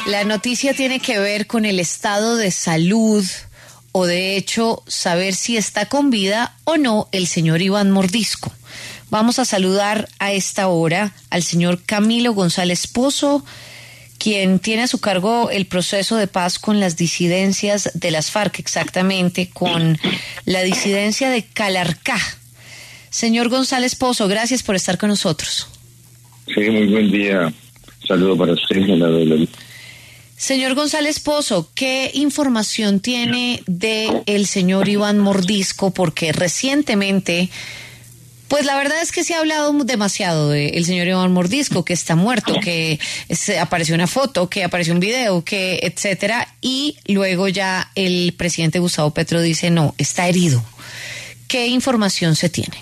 La noticia tiene que ver con el estado de salud o de hecho saber si está con vida o no el señor Iván Mordisco. Vamos a saludar a esta hora al señor Camilo González Pozo, quien tiene a su cargo el proceso de paz con las disidencias de las FARC, exactamente con la disidencia de Calarcá. Señor González Pozo, gracias por estar con nosotros. Sí, muy buen día. Saludo para usted, senador. Señor González Pozo, ¿qué información tiene de el señor Iván Mordisco? Porque recientemente, pues la verdad es que se ha hablado demasiado del señor Iván Mordisco, que está muerto, que apareció una foto, que apareció un video, que etcétera, y luego ya el presidente Gustavo Petro dice no, está herido. ¿Qué información se tiene?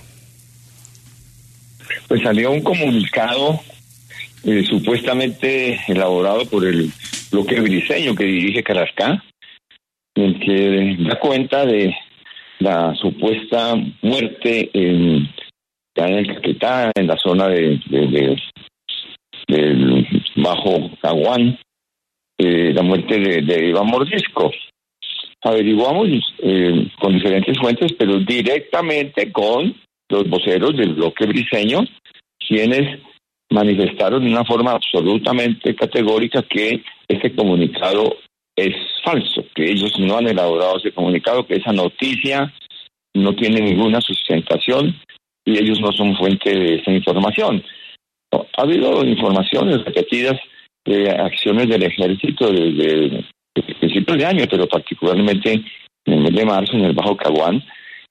Pues salió un comunicado supuestamente elaborado por el bloque briseño que dirige Calarcá, en el que da cuenta de la supuesta muerte en el Caquetá, en la zona del Bajo Caguán, la muerte de Iván Mordisco. Averiguamos con diferentes fuentes, pero directamente con los voceros del bloque briseño, quienes manifestaron de una forma absolutamente categórica que este comunicado es falso, que ellos no han elaborado ese comunicado, que esa noticia no tiene ninguna sustentación y ellos no son fuente de esa información. Ha habido informaciones repetidas de acciones del ejército desde principios de año, pero particularmente en el mes de marzo en el Bajo Caguán,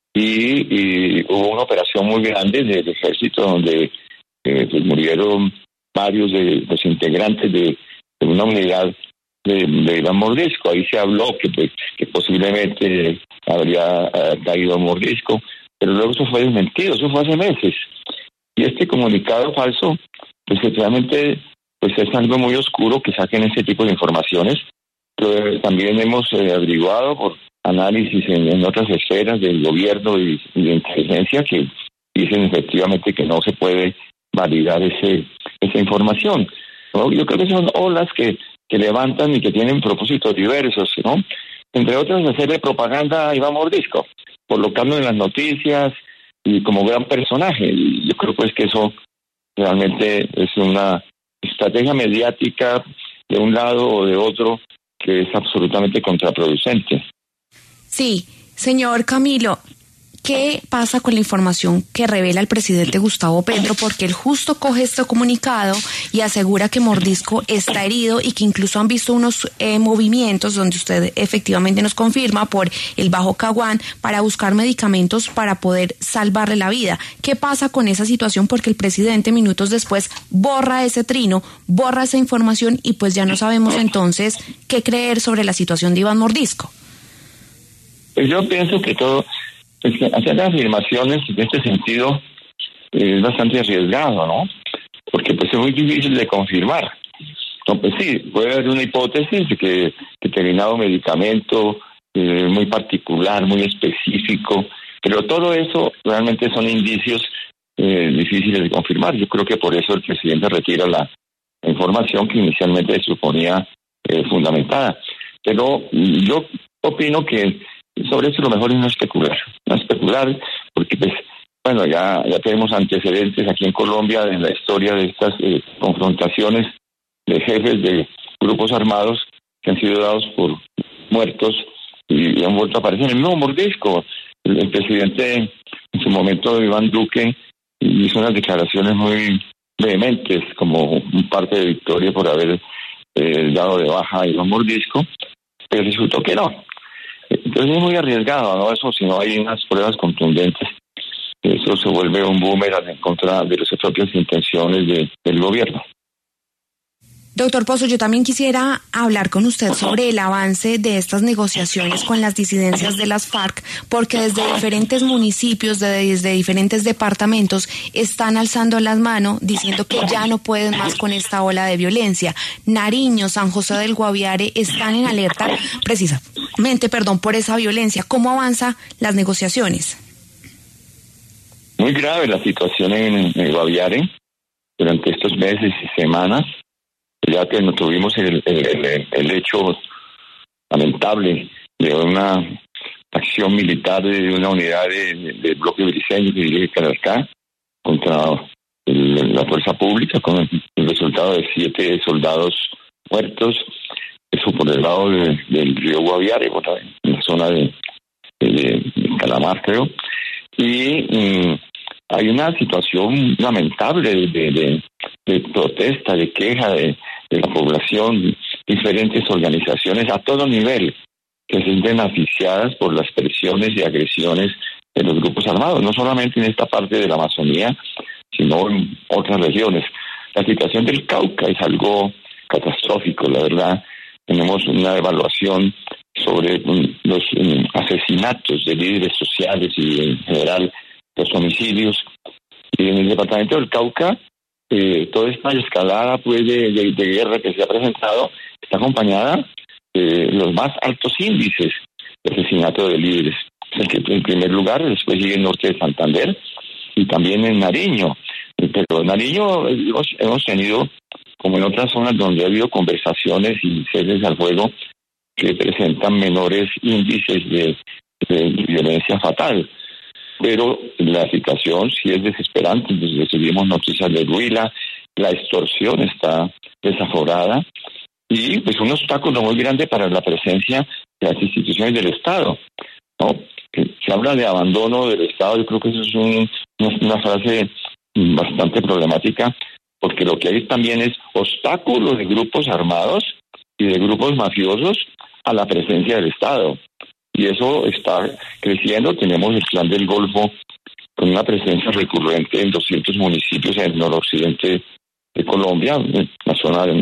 y hubo una operación muy grande del ejército donde pues murieron varios de los integrantes de una unidad de Iván Mordisco. Ahí se habló que posiblemente habría caído Mordisco, pero luego eso fue desmentido, eso fue hace meses. Y este comunicado falso, pues realmente pues es algo muy oscuro que saquen este tipo de informaciones, pero también hemos averiguado por análisis en otras esferas del gobierno y de inteligencia que dicen efectivamente que no se puede validar esa información, ¿no? Yo creo que son olas que levantan y que tienen propósitos diversos, ¿no? Entre otras, hacerle propaganda a Iván Mordisco, colocarlo en las noticias y como gran personaje. Y yo creo pues que eso realmente es una estrategia mediática de un lado o de otro que es absolutamente contraproducente. Sí, señor Camilo, ¿qué pasa con la información que revela el presidente Gustavo Petro? Porque él justo coge este comunicado y asegura que Mordisco está herido y que incluso han visto unos movimientos donde usted efectivamente nos confirma por el Bajo Caguán para buscar medicamentos para poder salvarle la vida. ¿Qué pasa con esa situación? Porque el presidente minutos después borra ese trino, borra esa información y pues ya no sabemos entonces qué creer sobre la situación de Iván Mordisco. Pues yo pienso que hacer las afirmaciones en este sentido es bastante arriesgado, ¿no? Porque pues es muy difícil de confirmar. No, pues sí, puede haber una hipótesis de que determinado medicamento muy particular, muy específico, pero todo eso realmente son indicios difíciles de confirmar. Yo creo que por eso el presidente retira la información que inicialmente se suponía fundamentada. Pero yo opino que sobre eso lo mejor es no especular, porque pues bueno, ya tenemos antecedentes aquí en Colombia en la historia de estas confrontaciones de jefes de grupos armados que han sido dados por muertos y han vuelto a aparecer. El mismo Mordisco, el presidente en su momento, Iván Duque, hizo unas declaraciones muy vehementes como un parte de victoria por haber dado de baja a Iván Mordisco, pero resultó que no. Entonces es muy arriesgado, ¿no? Eso, si no hay unas pruebas contundentes, eso se vuelve un boomerang en contra de las propias intenciones del gobierno. Doctor Pozo, yo también quisiera hablar con usted sobre el avance de estas negociaciones con las disidencias de las FARC, porque desde diferentes municipios, desde diferentes departamentos, están alzando las manos diciendo que ya no pueden más con esta ola de violencia. Nariño, San José del Guaviare están en alerta precisamente, por esa violencia. ¿Cómo avanzan las negociaciones? Muy grave la situación en el Guaviare durante estos meses y semanas. ya que no tuvimos el hecho lamentable de una acción militar de una unidad del bloque briseño que dirige Calarcá contra la fuerza pública, con el resultado de 7 soldados muertos, eso por el lado del río Guaviare, en la zona de Calamar, creo. Y hay una situación lamentable de protesta, de queja de la población, diferentes organizaciones a todo nivel que se sienten asfixiadas por las presiones y agresiones de los grupos armados, no solamente en esta parte de la Amazonía, sino en otras regiones. La situación del Cauca es algo catastrófico, la verdad. Tenemos una evaluación sobre los asesinatos de líderes sociales y en general los homicidios. Y en el departamento del Cauca, toda esta escalada pues, de guerra que se ha presentado está acompañada de los más altos índices de asesinato de líderes. En primer lugar, después sigue el norte de Santander y también en Nariño. Pero en Nariño hemos tenido, como en otras zonas donde ha habido conversaciones y sedes al fuego, que presentan menores índices de violencia fatal. Pero la situación sí es desesperante. Recibimos noticias de Huila, la extorsión está desaforada y pues un obstáculo muy grande para la presencia de las instituciones del Estado, ¿no? Se habla de abandono del Estado. Yo creo que eso es una frase bastante problemática, porque lo que hay también es obstáculos de grupos armados y de grupos mafiosos a la presencia del Estado. Y eso está creciendo. Tenemos el Plan del Golfo con una presencia recurrente en 200 municipios en el noroccidente de Colombia, en la zona de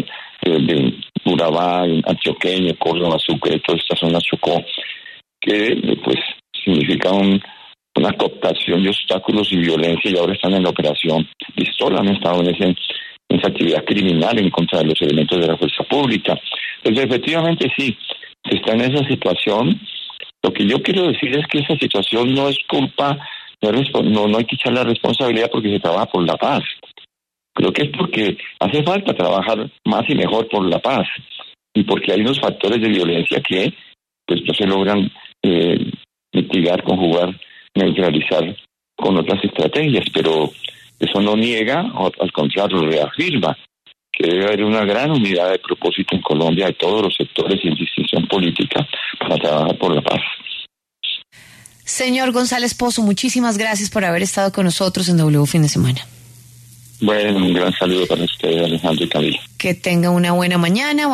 Urabá, Antioqueño, Córdoba, Sucre, toda esta zona Chocó, que pues significa una cooptación de obstáculos y violencia, y ahora están en la operación Pistola, han estado en esa actividad criminal en contra de los elementos de la fuerza pública. Entonces, efectivamente, sí, se está en esa situación. Lo que yo quiero decir es que esa situación no es culpa, no hay que echar la responsabilidad porque se trabaja por la paz. Creo que es porque hace falta trabajar más y mejor por la paz, y porque hay unos factores de violencia que pues no se logran mitigar, conjugar, neutralizar con otras estrategias, pero eso no niega, al contrario, reafirma que debe haber una gran unidad de propósito en Colombia de todos los sectores y en distinción política para trabajar por la paz. Señor González Pozo, muchísimas gracias por haber estado con nosotros en W Fin de Semana. Bueno, un gran saludo para usted, Alejandro y Camila. Que tenga una buena mañana.